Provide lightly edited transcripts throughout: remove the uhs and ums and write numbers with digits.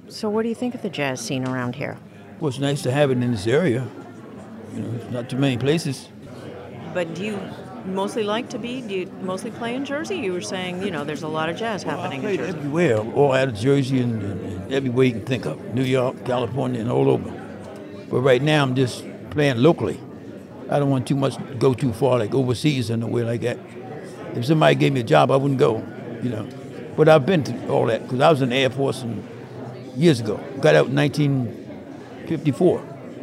So what do you think of the jazz scene around here? Well, it's nice to have it in this area. It's not too many places. But do you mostly do you mostly play in Jersey? You were saying, there's a lot of jazz happening I in played Jersey. everywhere, all out of Jersey and everywhere you can think of. New York, California, and all over. But right now I'm just playing locally. I don't want go too far, like overseas or nowhere like that. If somebody gave me a job, I wouldn't go. But I've been to all that, because I was in the Air Force years ago. Got out in 1954.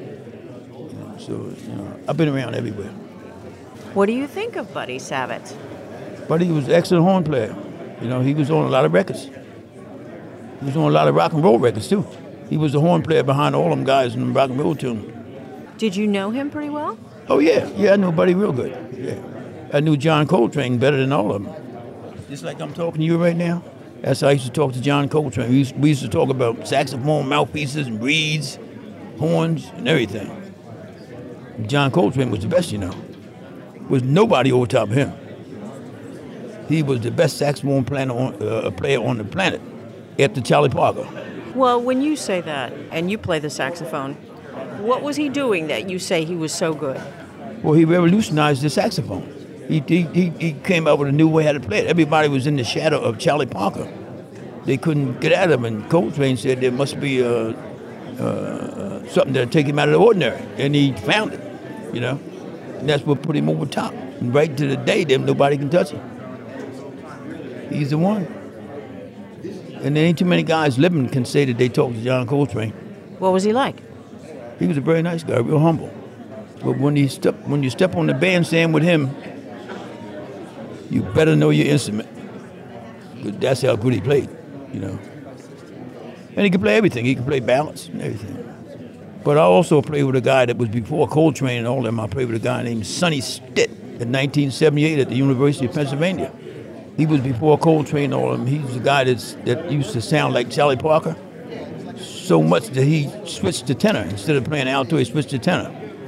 So I've been around everywhere. What do you think of Buddy Savitz? Buddy was an excellent horn player. He was on a lot of records. He was on a lot of rock and roll records, too. He was the horn player behind all them guys in the rock and roll tune. Did you know him pretty well? Oh, yeah. Yeah, I knew Buddy real good. Yeah. I knew John Coltrane better than all of them. Just like I'm talking to you right now. That's how I used to talk to John Coltrane. We used to talk about saxophone, mouthpieces, and reeds, horns, and everything. John Coltrane was the best, Was nobody over top of him. He was the best saxophone player on the planet after Charlie Parker. Well, when you say that, and you play the saxophone, what was he doing that you say he was so good? Well, he revolutionized the saxophone. He came up with a new way how to play it. Everybody was in the shadow of Charlie Parker. They couldn't get at him, and Coltrane said there must be something that'll take him out of the ordinary, and he found it, And that's what put him over top. And right to the day, nobody can touch him. He's the one. And there ain't too many guys living can say that they talked to John Coltrane. What was he like? He was a very nice guy, real humble. But when you step on the bandstand with him, you better know your instrument. 'Cause that's how good he played, And he could play everything. He could play ballads and everything. But I also played with a guy that was before Coltrane and all them. I played with a guy named Sonny Stitt in 1978 at the University of Pennsylvania. He was before Coltrane and all them. He was the guy that used to sound like Charlie Parker so much that he switched to tenor. Instead of playing alto, he switched to tenor.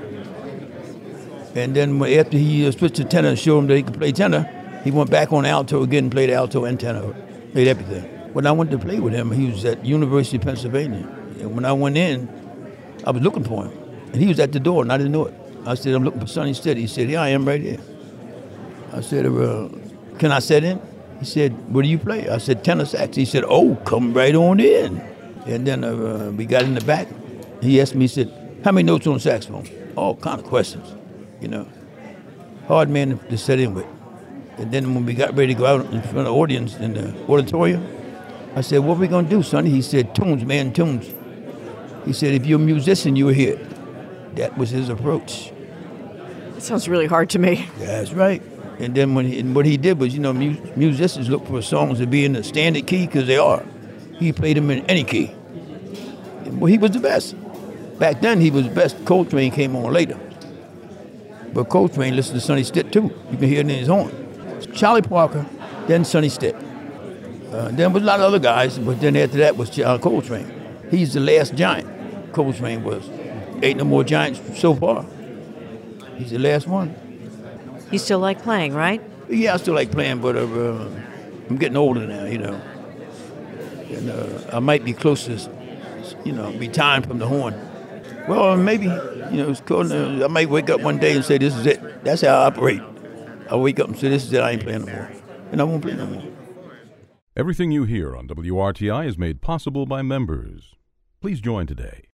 And then after he switched to tenor and showed him that he could play tenor, he went back on alto again and played alto and tenor, played everything. When I went to play with him, he was at University of Pennsylvania. And when I went in, I was looking for him. And he was at the door, and I didn't know it. I said, I'm looking for Sonny Stitt. He said, yeah, I am right here. I said, can I sit in? He said, what do you play? I said, tenor sax. He said, oh, come right on in. And then we got in the back. He asked me, he said, how many notes on the saxophone? All kind of questions, Hard man to sit in with. And then when we got ready to go out in front of the audience in the auditorium, I said, what are we going to do, Sonny? He said, tunes, man, tunes. He said, if you're a musician, you're here. That was his approach. It sounds really hard to me. That's right. And then what he did was, musicians look for songs to be in the standard key because they are. He played them in any key. Well, he was the best. Back then, he was the best. Coltrane came on later. But Coltrane listened to Sonny Stitt, too. You can hear it in his horn. Charlie Parker, then Sonny Stitt. Then was a lot of other guys, but then after that was John Coltrane. He's the last giant. Coltrane was. Ain't no more giants so far. He's the last one. You still like playing, right? Yeah, I still like playing, but I'm getting older now, And I might be close to, retiring from the horn. Well, maybe, it's cool. I might wake up one day and say, this is it. That's how I operate. I wake up and say, this is it. I ain't playing no more. And I won't play no more. Everything you hear on WRTI is made possible by members. Please join today